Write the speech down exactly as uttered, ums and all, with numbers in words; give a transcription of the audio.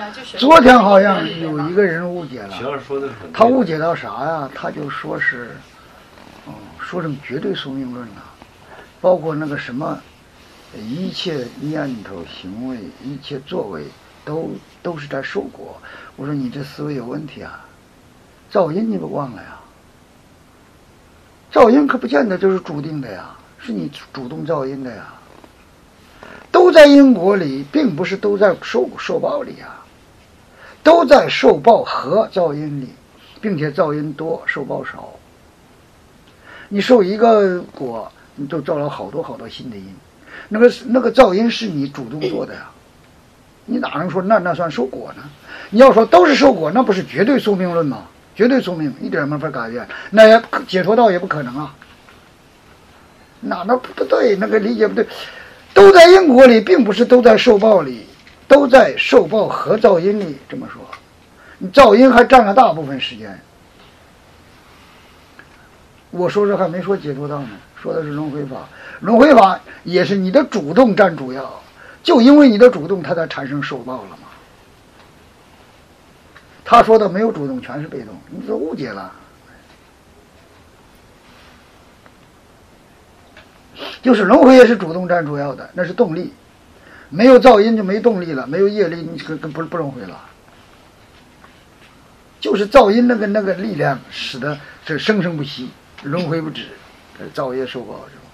啊，就是昨天好像有一个人误解了， 徐老师说的很， 他误解到啥呀？他就说是，嗯，说成绝对宿命论了，包括那个什么，一切念头、行为、一切作为都都是在受果。我说你这思维有问题啊！造因你不忘了呀？造因可不见得就是注定的呀，是你主动造因的呀。都在因果里，并不是都在受受报里啊，都在受报和造因里，并且造因多，受报少。你受一个果，你就造了好多好多新的因，那个那个造因是你主动做的呀，你哪能说那那算受果呢？你要说都是受果，那不是绝对宿命论吗？绝对宿命，一点没法改变，那也解脱道也不可能啊。哪那不对，那个理解不对。都在因果里，并不是都在受报里，都在受报和造因里。这么说，你造因还占了大部分时间。我说这还没说解脱道呢，说的是轮回法。轮回法也是你的主动占主要，就因为你的主动，它才产生受报了嘛。他说的没有主动，全是被动，你这误解了。就是轮回也是主动占主要的，那是动力，没有造因就没动力了，没有业力你可不不轮回了。就是造因那个那个力量，使得这生生不息，轮回不止，造业受报是吧？